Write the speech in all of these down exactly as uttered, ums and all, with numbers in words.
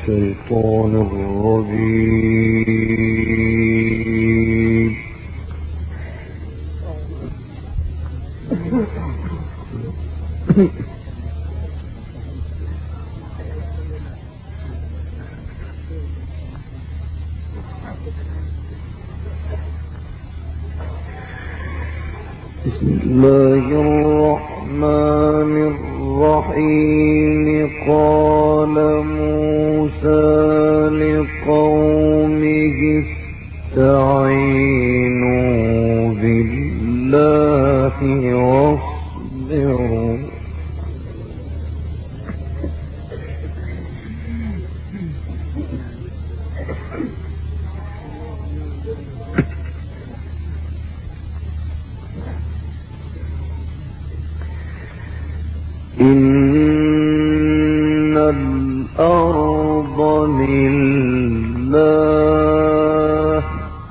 الشيطان الرجيم. بسم الله الرحمن الرحيم. قال موسى لقومه استعينوا بالله واصبروا إن الأرض لله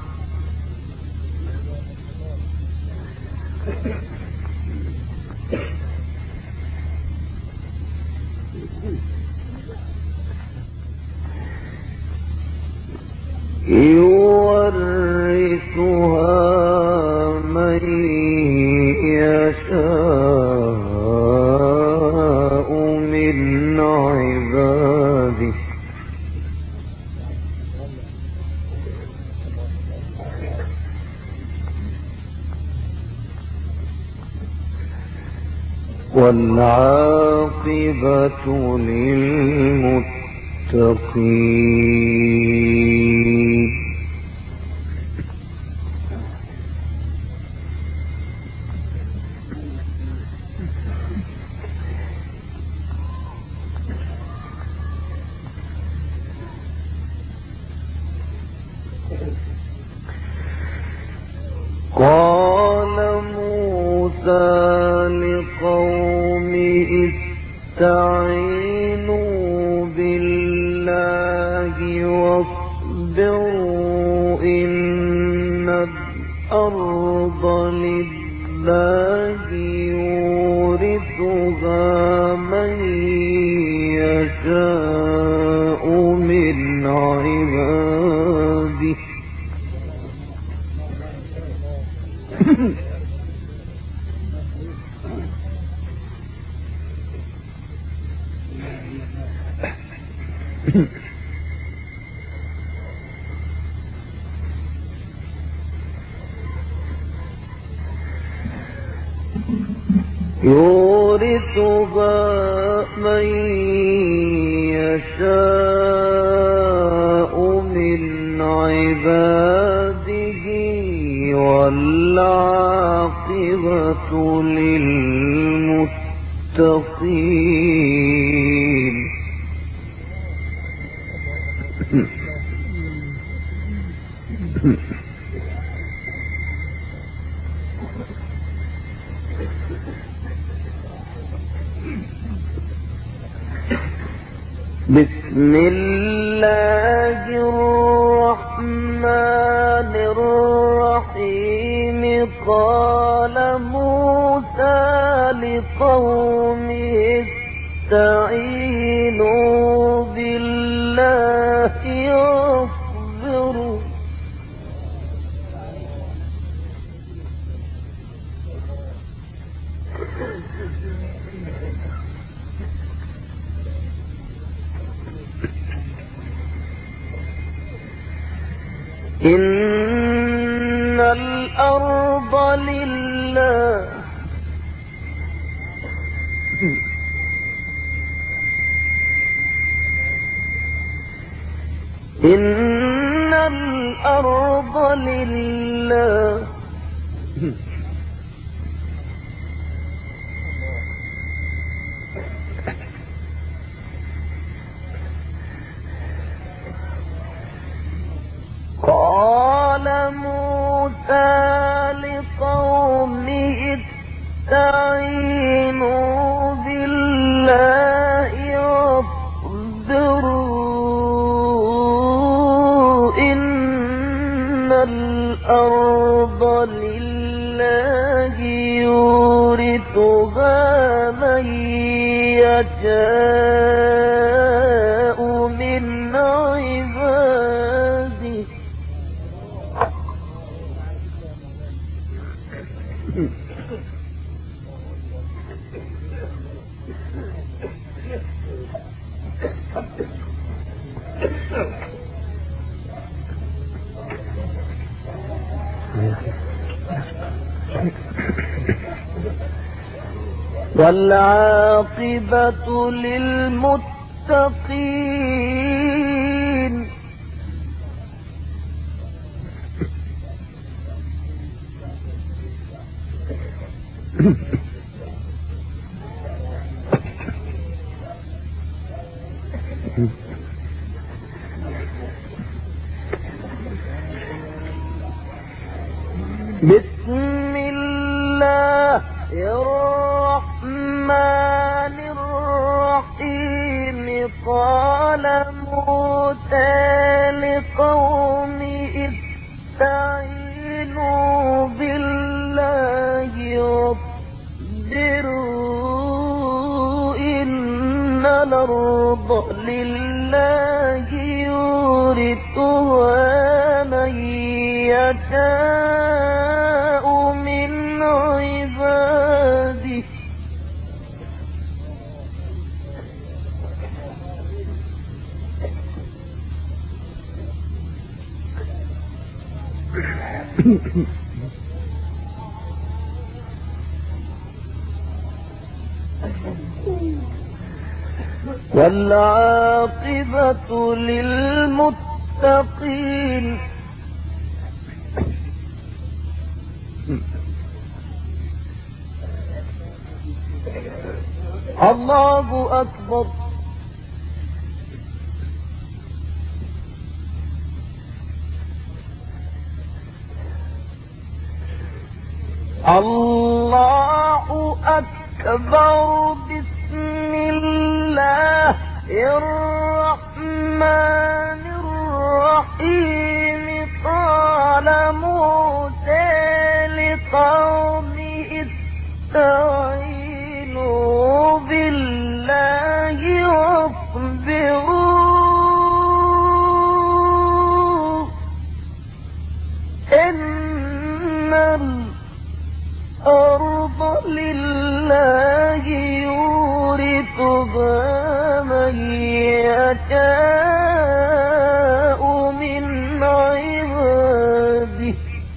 يورثها من يشاء من عباده والعاقبة للمتقين. قال موسى لقومه استعينوا بالله واصبروا إن الأرض لله يورثها من يشاء من عباده يورثها من يشاء من عباده والعاقبة للمتقين. بسم الله الرحمن الرحيم. قال موسى لقومه استعينوا بالله واصبروا إن الأرض لله إن الأرض لله قال موسى لقومه استعينوا بالله واصبروا إن الأرض لله يورثها من يشاء من والعاقبة للمتقين. بسم الله الرحمن الرحيم. قال موسى لقومه استعينوا بالله واصبروا إن الأرض لله يورثها من يشاء من عباده والعاقبة للمتقين. الله أكبر. الله أكبر. بسم الله الرحمن الرحيم. قال موسى لقومه استعينوا بالله واصبروا إن الأرض لله يورثها من يشاء من عباده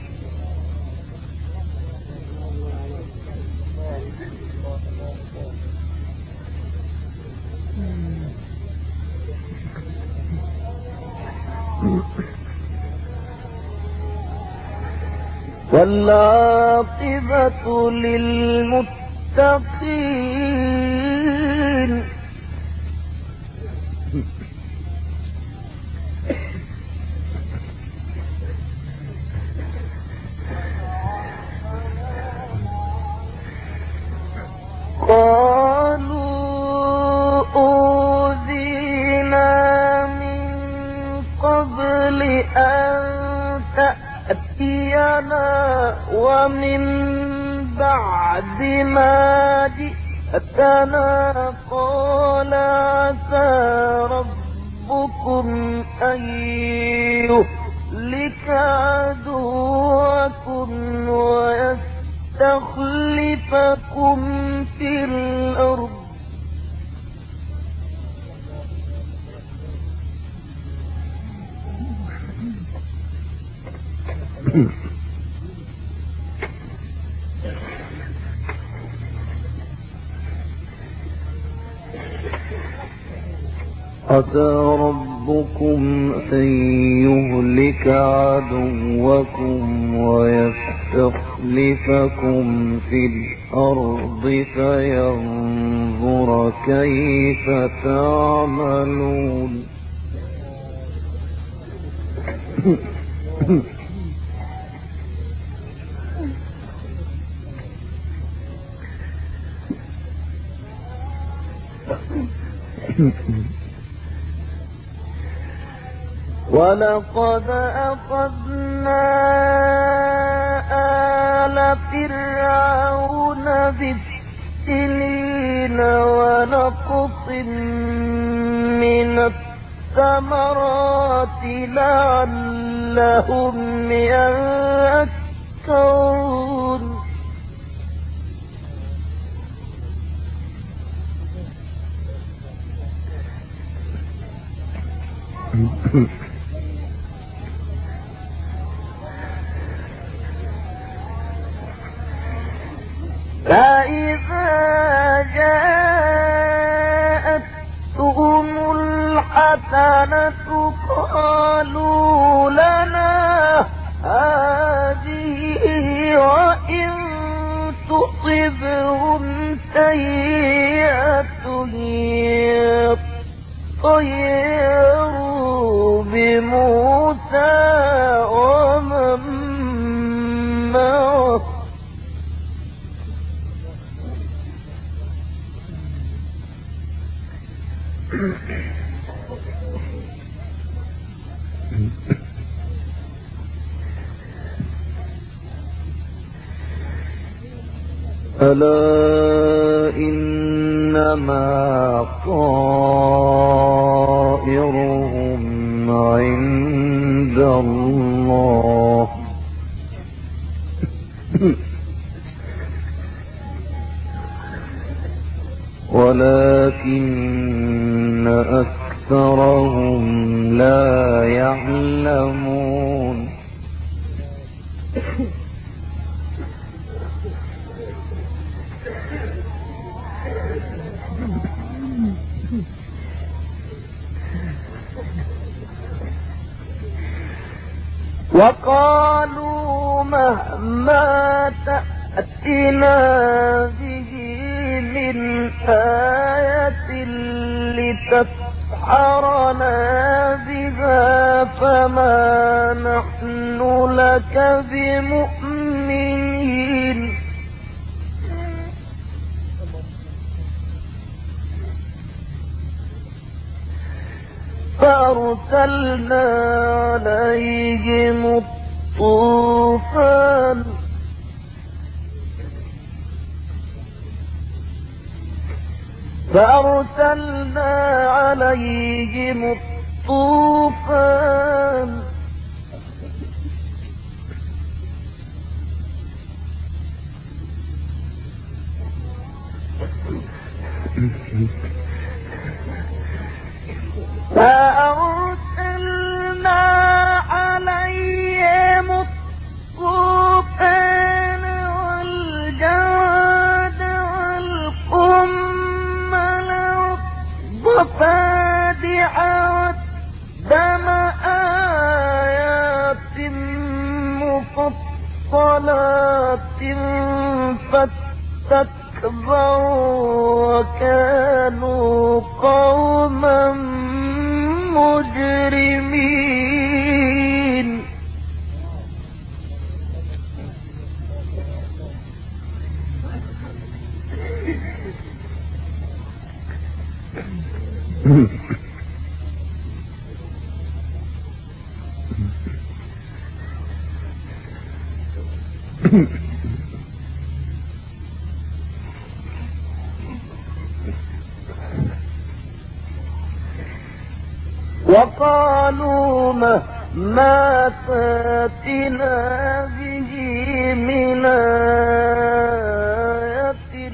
والعاقبة للمتقين. قالوا أوذينا من قبل أن تأتينا ومن بعد ما جئتنا. قال عسى ربكم أن يهلك عدوكم ويستخلفكم في الأرض عسى ربكم أن يهلك عدوكم ويستخلفكم في الأرض فينظر كيف تعملون. ولقد أخذنا آل فرعون بالسنين ونقص من الثمرات لعلهم يذكرون. فإذا جاءتهم الحسنة قالوا لنا هذه وإن تصبهم سيئة يطيروا بموسى ومن معه ألا إنما طائرهم عند الله ولكن أكثرهم لا يعلمون وقالوا مهما تأتنا به من آية لتسحرنا بها فما نحن لك بمؤمنين فأرسلنا عليهم الطوفان فأرسلنا عليهم الطوفان فأرسلنا عليهم الطوفان والجراد والقمل والضفادع والدم آيات مفصلات فاستكبروا وكانوا قوما مجرمين وقالوا مهما تأتنا به من آية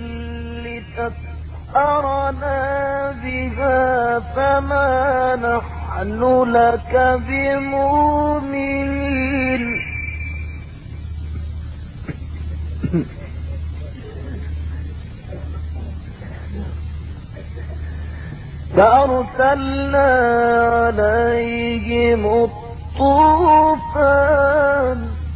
لتسحرنا بها فما نحن لك بمؤمنين فأرسلنا عليهم الطوفان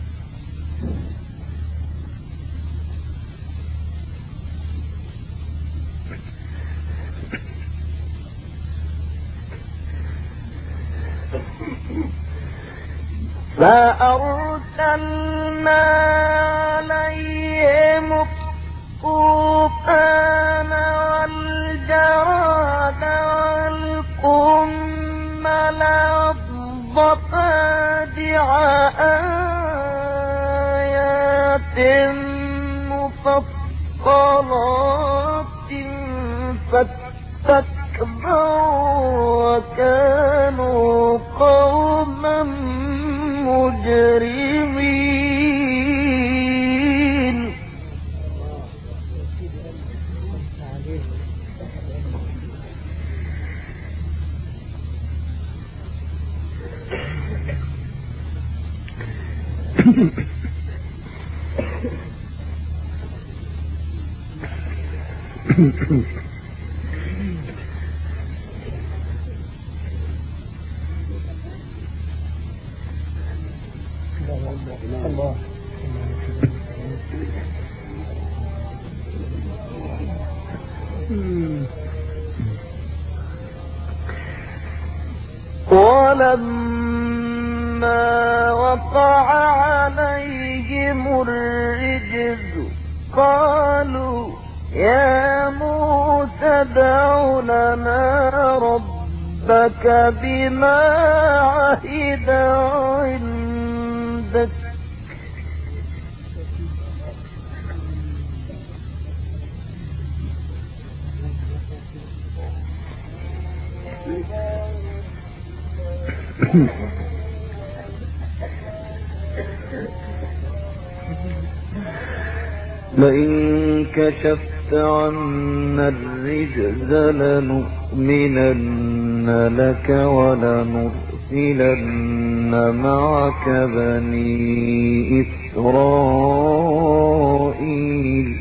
فأرسلنا عليهم الطوفان والجراد والقمل والضفادع آيات مفصلات فاستكبروا وكانوا قوما مجرمين ولما وقع عليهم الرجز قالوا يا موسى ادع لنا ربك بما عهد عندك لئن كشفت عنا الرجز لنؤمنن لك ولنرسلن معك بني إسرائيل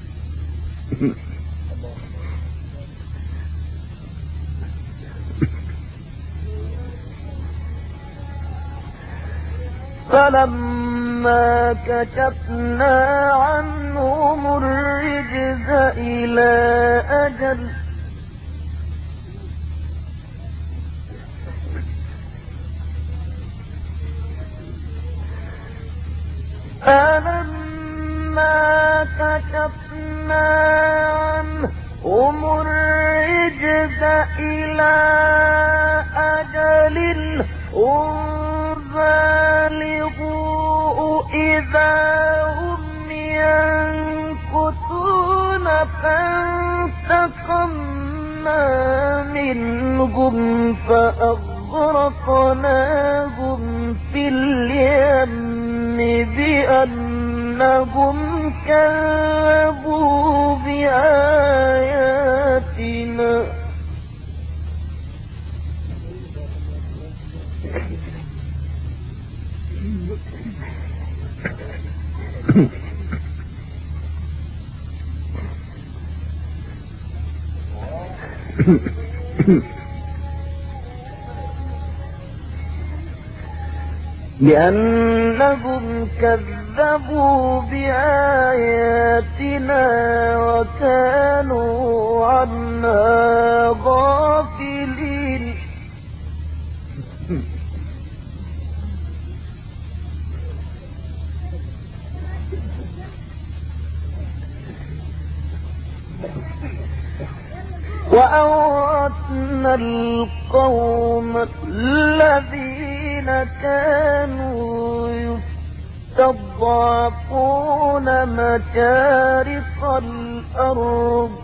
فلما كشفنا عنهم الرجز إلى أجل فلما كشفنا عنهم الرجز إلى أجل بالغوا إذا هم ينكثون فانتقمنا منهم فأغرقناهم في اليم بأنهم كذبوا بآياتنا لأنهم كذبوا بآياتنا وكانوا عنها غافلين وأورثنا القوم الذين كانوا يستضعفون مشارق الأرض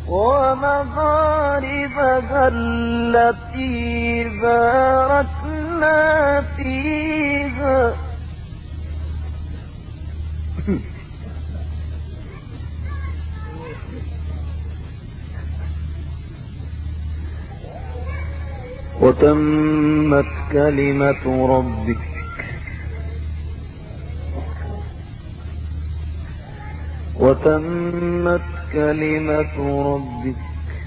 ومغاربها التي باركنا فيها وتمت كلمة ربك وتمت كلمة ربك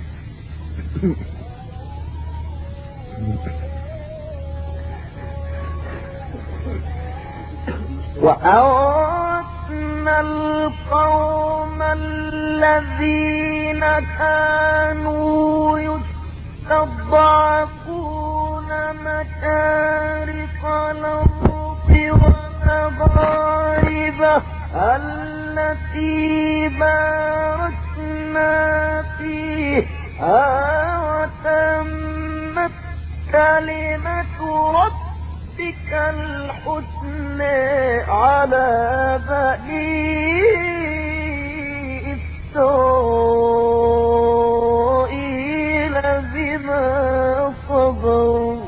وأورثنا القوم الذين كانوا يستضعفون مشارق الأرض ومغاربها التي باركنا فيها وتمت كلمة ربك الحسنى على بني إسرائيل بما صبروا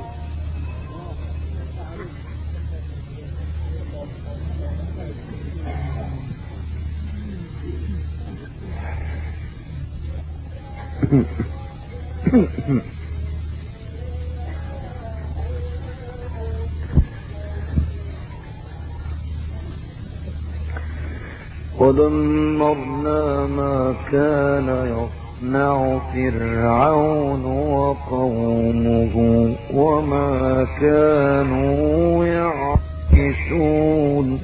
ودمرنا ما كان يصنع فرعون وقومه وما كانوا يعرشون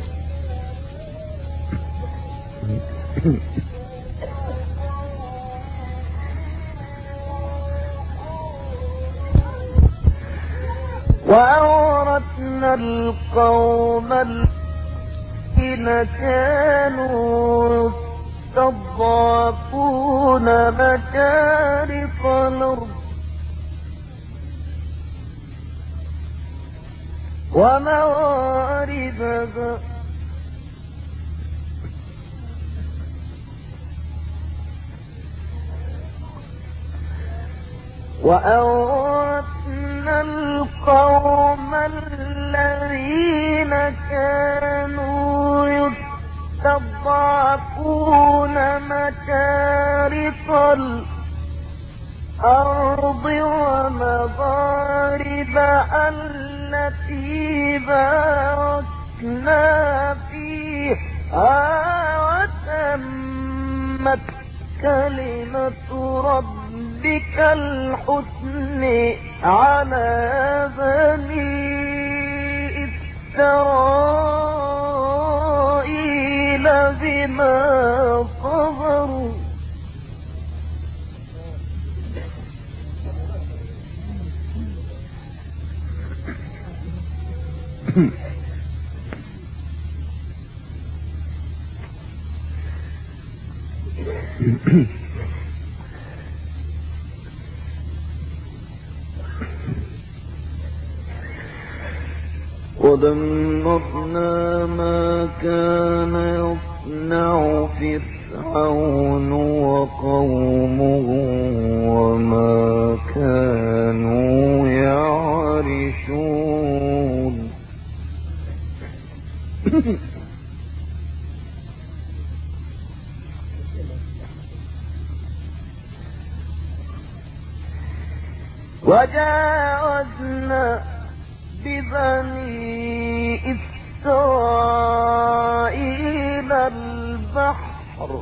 وأورثنا القوم الذين كانوا يستضعفون مشارق الأرض ومغاربها وأورثنا القوم الذين كانوا يستضعفون مشارق الأرض ومغاربها التي باركنا فيها وتمت كلمة ربك الحسن على بني إسرائيل بما صبروا ودمرنا ما كان يصنع فرعون وقومه وما كانوا يعرشون وجاوزنا ببني إسرائيل البحر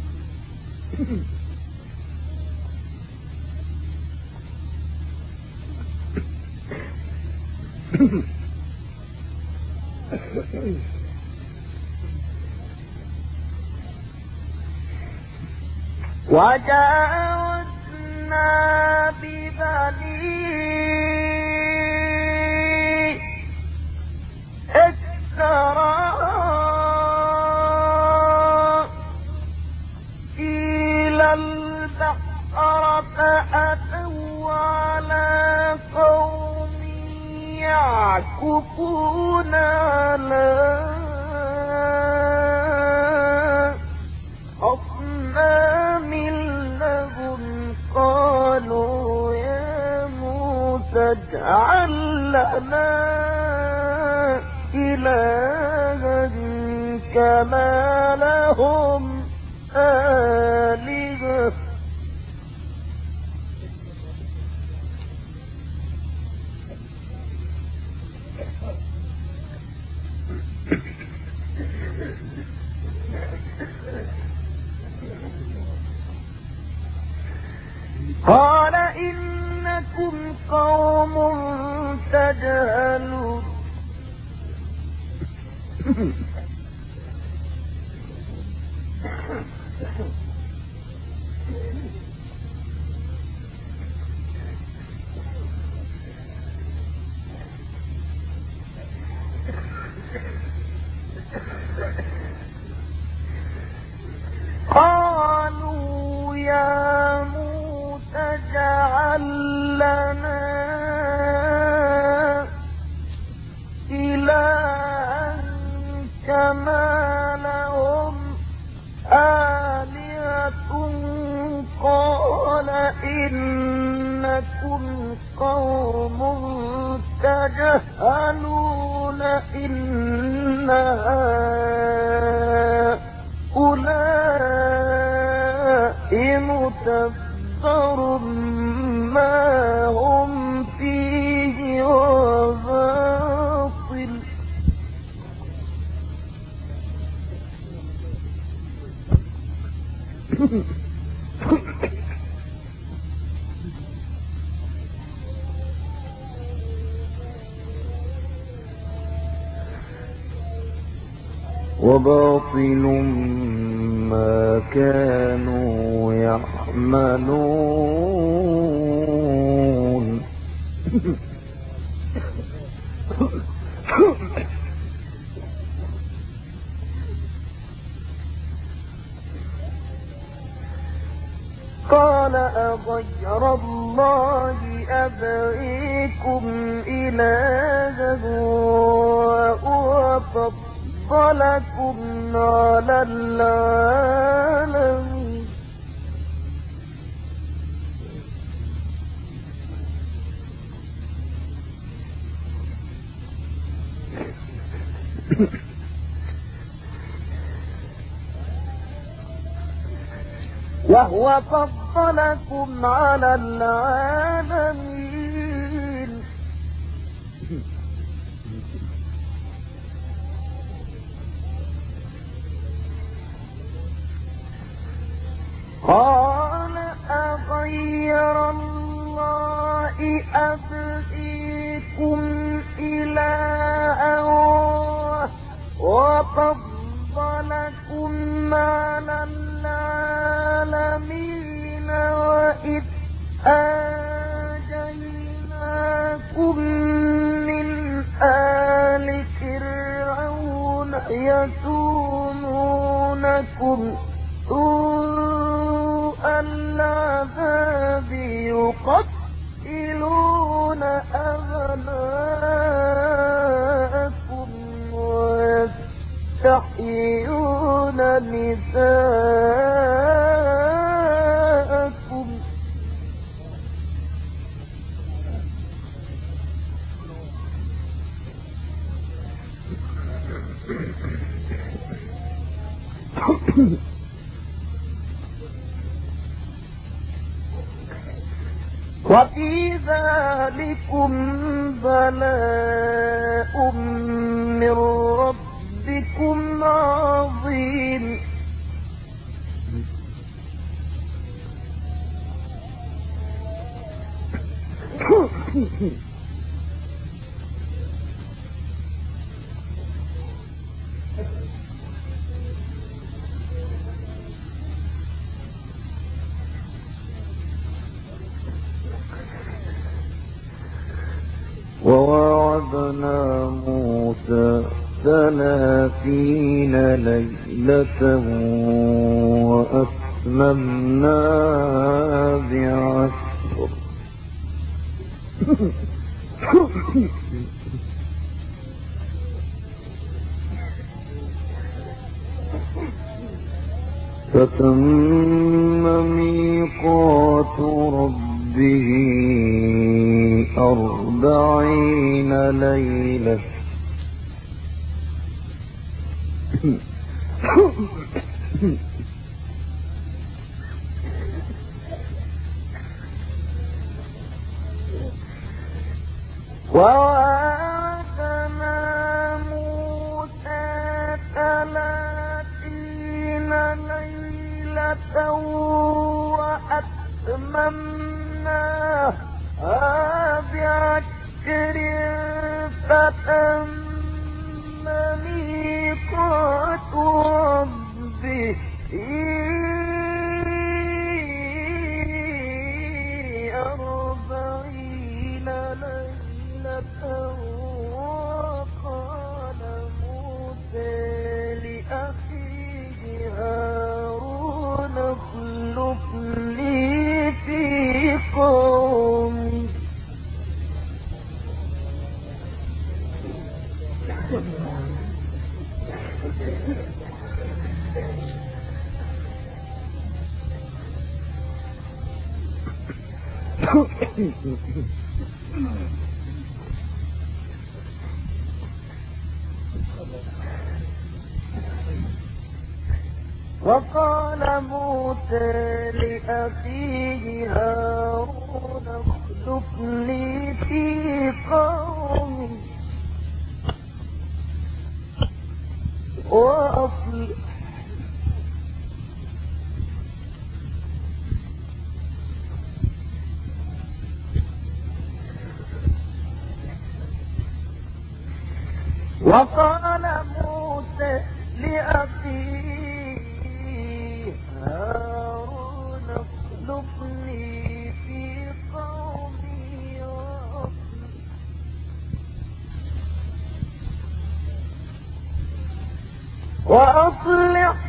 وجاوزنا ببني إسرائيل البحر فأتوا على قوم يعكفون على أصنام لهم قالوا يا موسى اجعل لنا إلها كما لهم آلهة قال إنكم قوم تجهلون قالوا يا موسى اجعل لنا إلها كما لهم آلهة قال إنكم قوم تجهلون إن هؤلاء متبر ما هم فيه وباطل وباطل ما كانوا يعملون. قال أغير الله أبغيكم إلها وهو فضلكم على العالمين. وهو فضلكم على العالمين. قال أغير الله أبغيكم إلها وفضلكم على العالمين وإذ أنجيناكم من آل فرعون يسومونكم سوء العذاب يقتلون أبناءكم ويستحيون نساءكم وفي ذلكم بلاء من ربكم عظيم. ووعدنا موسى ثلاثين ليلة وأتممنا بعشر فتم ميقات ربه أربعين ليلة ووعدنا موسى ثلاثين ليلة وأتممناها بعشر فتم ميقات ربه أربعين ليلة. وقال موسى لأخيه هارون اخلفني في قومي وقال موسى لأخيه هارون اخلفني في قومي وأصلح وقال موسى وأصلح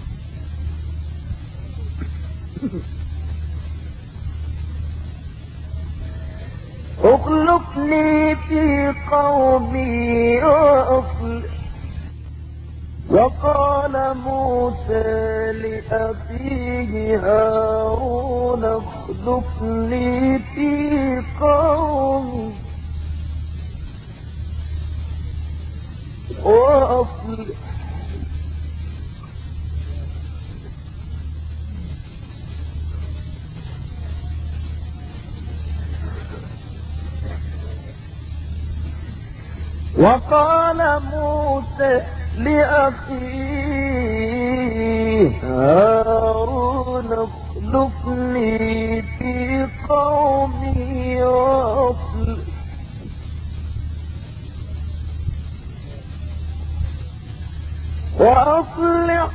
اخلفني في قومي وأصلح. وقال موسى لأخيه هارون اخلفني في قومي وأصلح. وقال موسى لأخيه هارون اخلفني في قومي وأصلح. وأصلح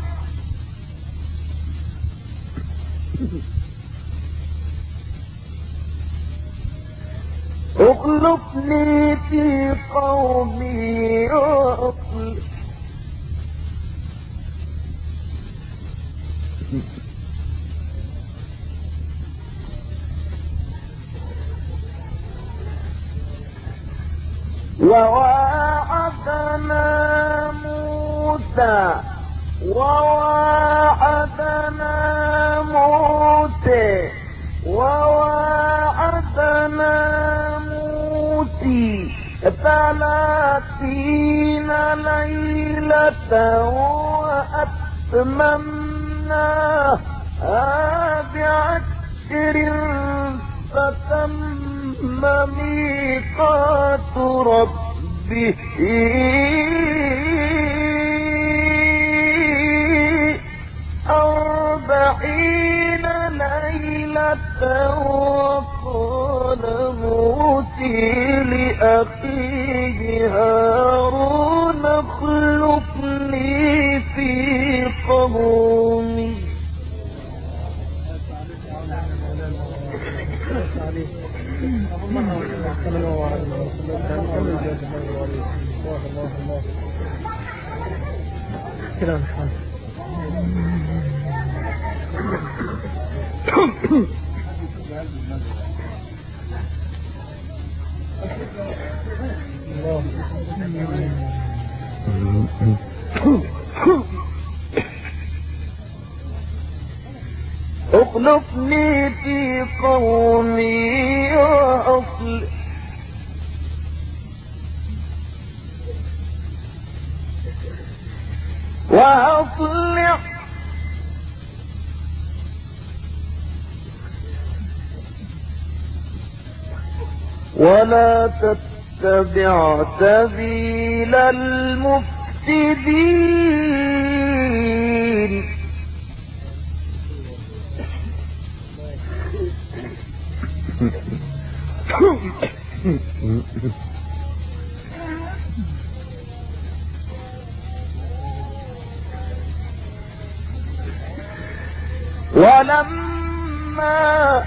اخلفني في قومي وأصلح. وواعدنا موسى وواعدنا موسى وواعدنا موسى ثلاثين ليلة وأتممناها بعشر فتم ميقات ربه أربعين ليلة. وقال موسى لأخيه هارون اخلفني في قومي. اخلفني في قومي وأصلح. وأصلح ولا تتبع سبيل المفسدين. ولما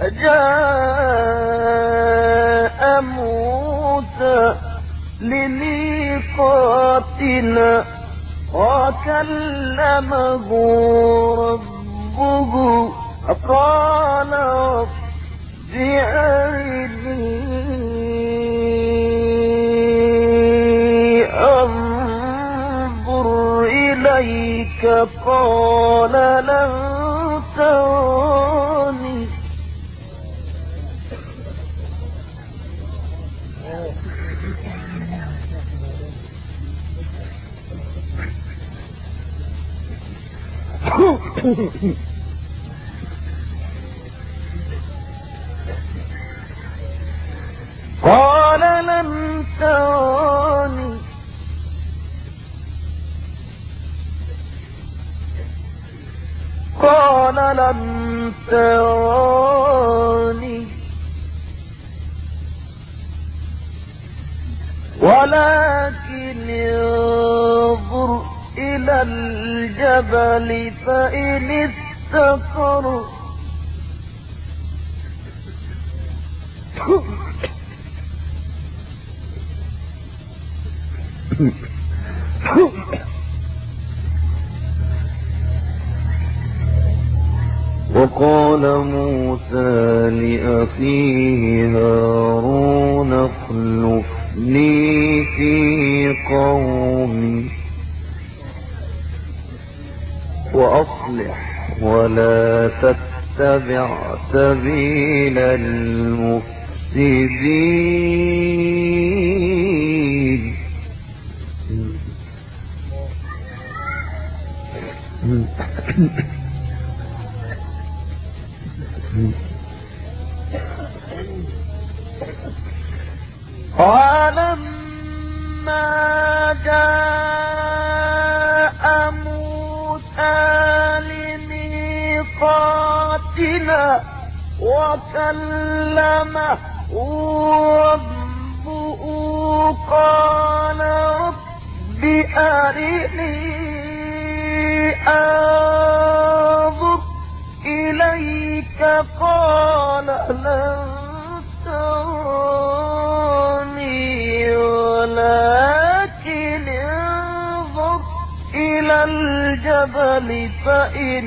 جاء موسى لميقاتنا وكلمه ربه قال ارجعني انظر إليك قال لن تراني قال لن تراني قال لن تراني ولكن انظر إلى الجبل فإن استقر قال موسى لأخيه هارون اخلفني في قومي وأصلح ولا تتبع سبيل المفسدين. ولما جاء موسى لميقاتنا وكلمه ربه قال رب أرني أنظر إليك قال لن تراني ولكن انظر إلى الجبل فإن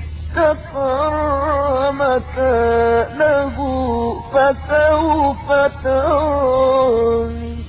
استقر مكانه فسوف تراني.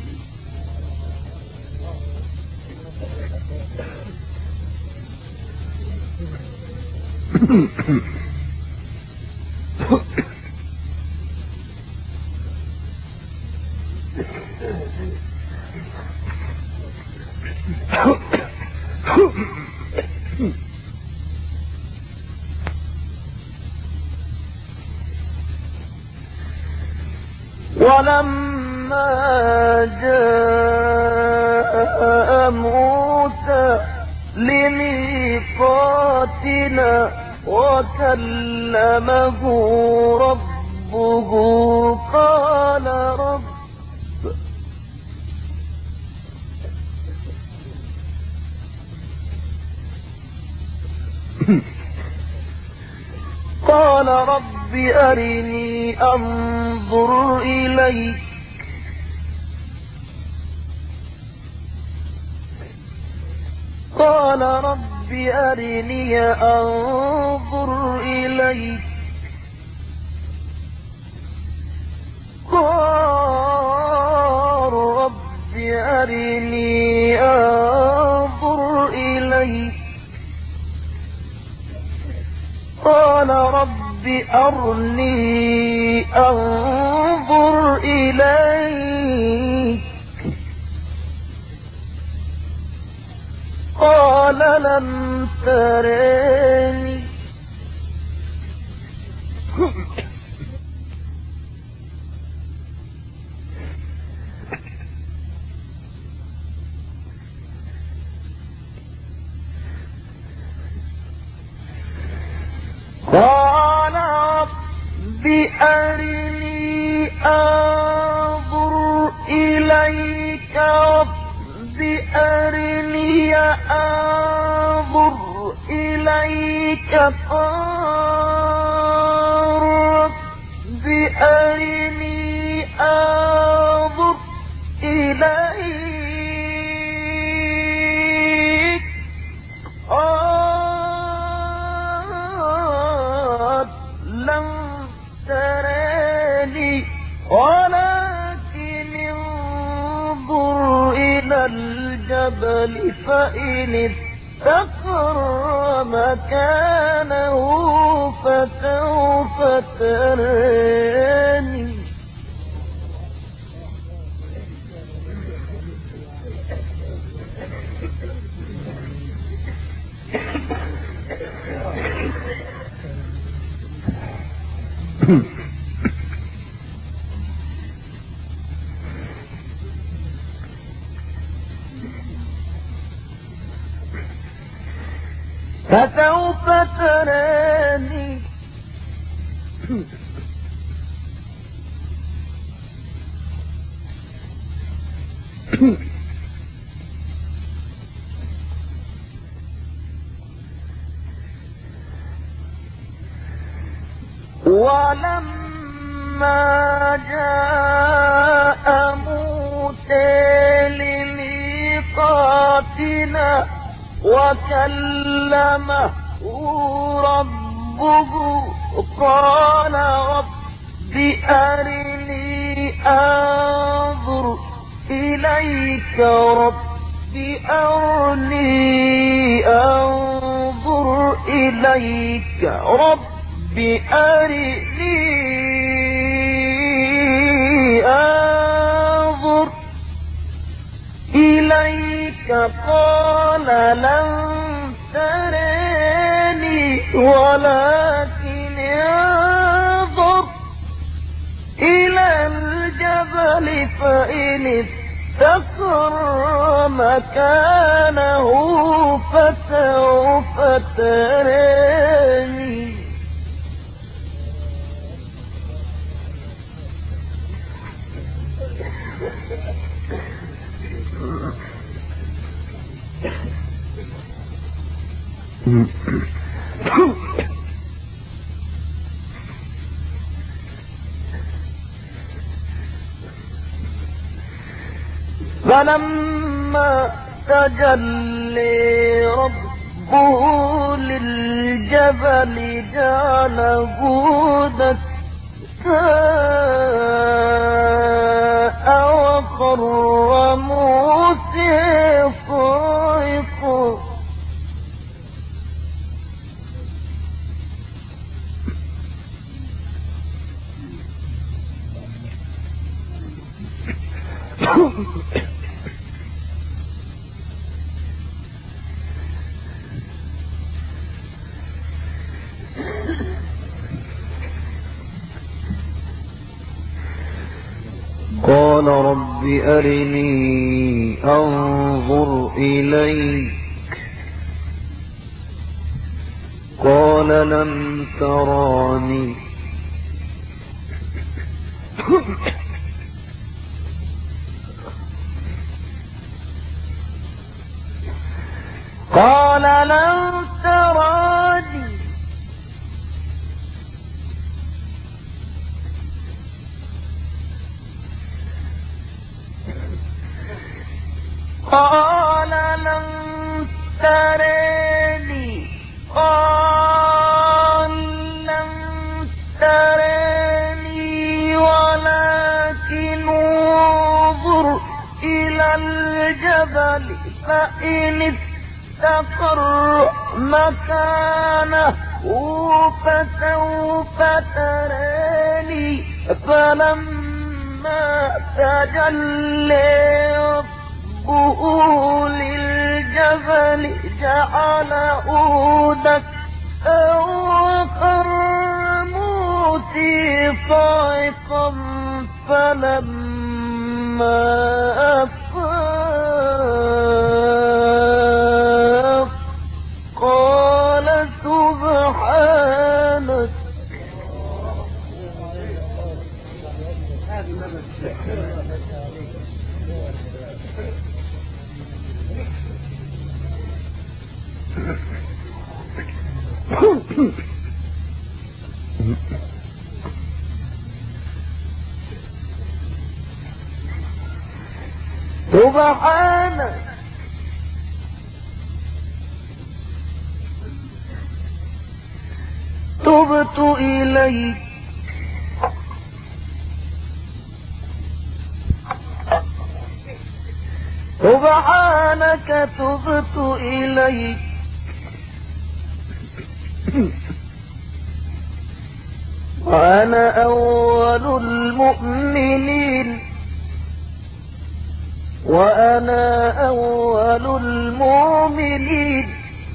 ولما جاء موسى لميقاتنا وكلمه ربه قال رب قال رب أرني أنظر إليك قال رب أرني أنظر إليك قال رب أرني أنظر إليك قال رب أرني أنظر إليك قال لن تراني قال رب أرني أنظر إليك رب أرني أنظر إليك قال رب أرني أنظر إليك قال لن تراني ولكن انظر إلى الجبل فإن استقر مكانه فسوف تراني. فسوف تراني ولما جاء موسى لميقاتنا وكلمه ربه قال رب أرني أنظر إليك رب أرني أنظر إليك رب أرني أنظر إليك قال لن تراني ولكن انظر إلى الجبل فإن استقر مكانه فسوف تراني فلما تجلي ربه للجبل جعله دكاء وخر موسى صعقا قال رب أرني أنظر إليك قال لن تراني قال لن تراني قال لن تراني قال لن تراني ولكن انظر إلى الجبل فإن استقر مكانه فسوف تراني فلما تجلى ربه للجبل جعله دكا وخر موسى صعقا فلما أفاق قال سبحانك سبحانك تبت إليك سبحانك تبت إليك وأنا أول المؤمنين وأنا أول المؤمنين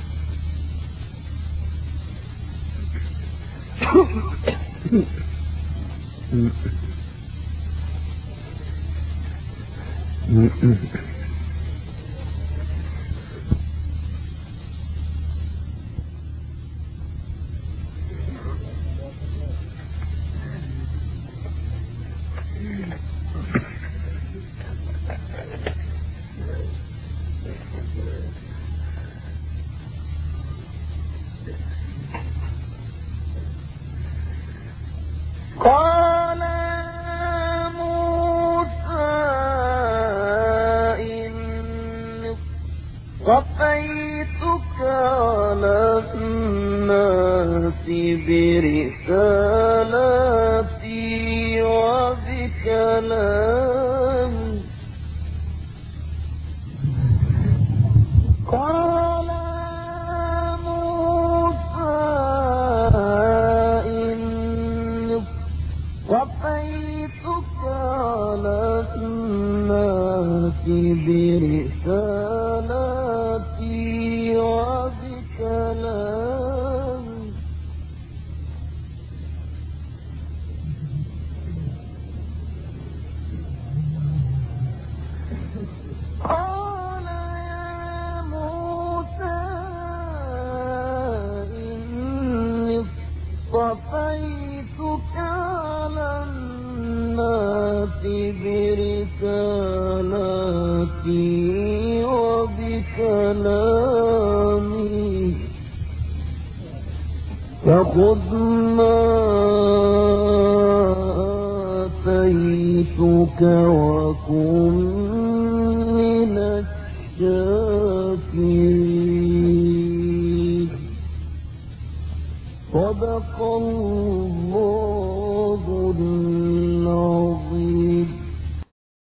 قال موسى إني اصطفيتك على الناس برسالاتي وبكلامي. قال يا موسى إني اصطفيتك على الناس برسالاتي وبكلامي. قال يا موسى إني اصطفيتك على الناس برسالاتي وبكلامي فخذ ما آتيتك وكن من الشاكرين. صدق الله